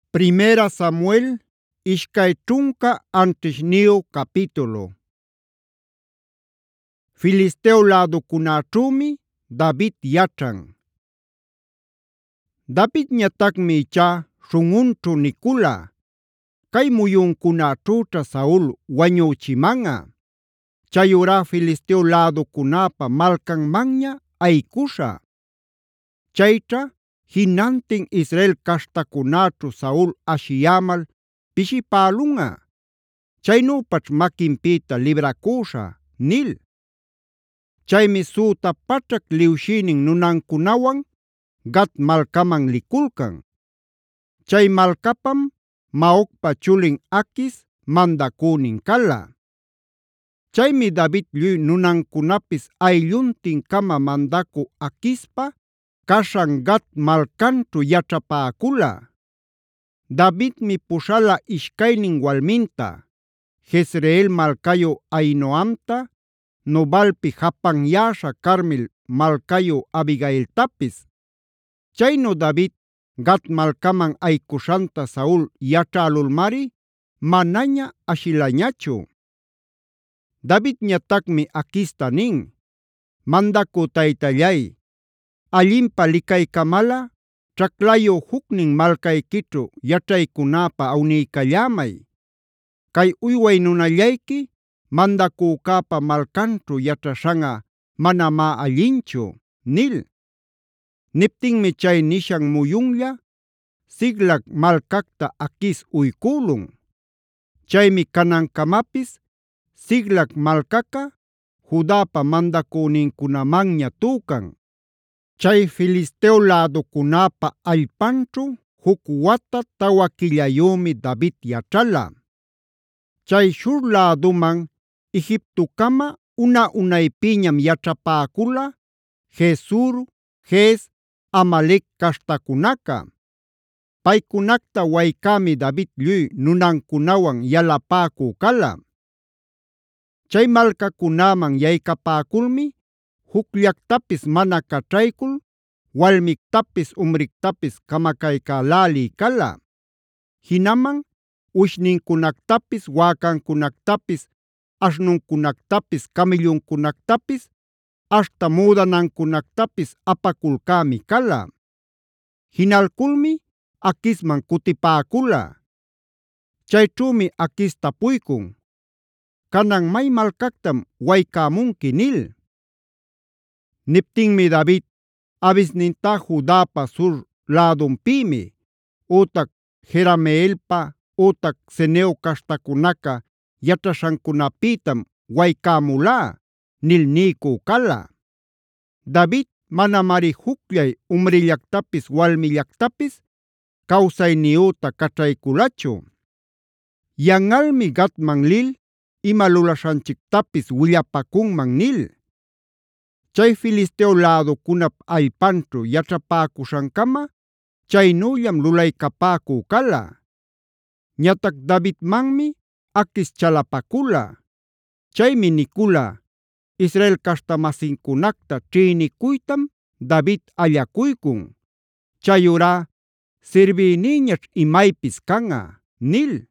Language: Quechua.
Primera Samuel ishkay ćhunka anćhishniyu capítulo. Filisteo lädukunaćhuumi David yaćhan. Davidñatacmi ichá śhunꞌunćhu nikula: “Kay muyunkunaćhućha Saul wañüchimanꞌa. Chayurá Filisteo lädukunapa malcanmanña ayikuśhä. Chayćha jinantin Israel caśhtacunaćhu Saul ashiyämal pishipälunꞌa. Chaynüpaćh maquinpïta libracuśhä” nil. Chaymi süta pachrak liwshïnin nunankunawan Gat malcaman likulcan. Chay malcapam Maocpa chulin Aquis mandacünin cala. Chaymi David lluy nunancunapis aylluntin-cama mandacü Aquispa kaśhan Gat malcanćhu yaćhapäcula. Davidmi puśhala ishkaynin walminta: Jezreel malcayu Ahinoamta, Nobalpi japanyäśha Carmel malcayu Abigailtapis. Chaynu David Gat malcaman ayikuśhanta Saul yaćhälulmari manaña ashilañachu. Davidñatacmi Aquista nin: “Mandacü taytallay, allinpa licaycamalꞌa ćhaclayu jucnin malcayquićhu yaćhaycunäpä awniycallämay. Cay uyway nunallayqui mandacücäpa malcanćhu yaćhaśhanꞌa manamá allinchu” nil. Niptinmi chay nishan muyunlla Siclag malcacta Aquis uykülun. Chaymi canancamapis Siclag malcaca Judapa mandacünincunamanña tücan. Chay Filisteo läducunäpa allpanćhu juc wata tawa killayümi David yaćhala. Chay shur läduman Egiptocama una-unaypiñam yaćhapäcula Gesur, Ges, Amalec caśhtacunaca. Paycunacta waycämi David lluy nunancunawan yalapäcü cala. Chay malcacunäman yaycapäculmi jucllactapis mana caćhaycul walmictapis umrictapis camacaycälälï cala. Jinaman uwishnincunactapis, wäcancunactapis, aśhnuncunactapis, camelluncunactapis, aśhta müdanancunactapis apaculcämi cala. Jinalculmi Aquisman cutipäcula. Chayćhümi Aquis tapuykun: “¿Canan may malcactam waycämunqui?” nil. Niptinmi David: “Abisnintá Judapa sur lädunpïmi, ütac Jerameelpa ütac Ceneo caśhtacunaca yaćhaśhancunapïtam waycämulá” nil niycü cala. David manamari jucllay umrillactapis walmillactapis cawsayniyüta caćhayculachu. “Yanꞌalmi Gatman lil ima lulaśhanchictapis willapacunman” nil. Chay Filisteo läducunap allpanćhu yaćhapäcuśhancama chaynüllam lulaycapäcü cala. Ñatac Davidmanmi Aquis chalapacula. Chaymi nicula: “Israel caśhta-masincunacta ćhïnicuytam David allacuycun. Chayurá sirbïnïñaćh imaypis canꞌa” nil.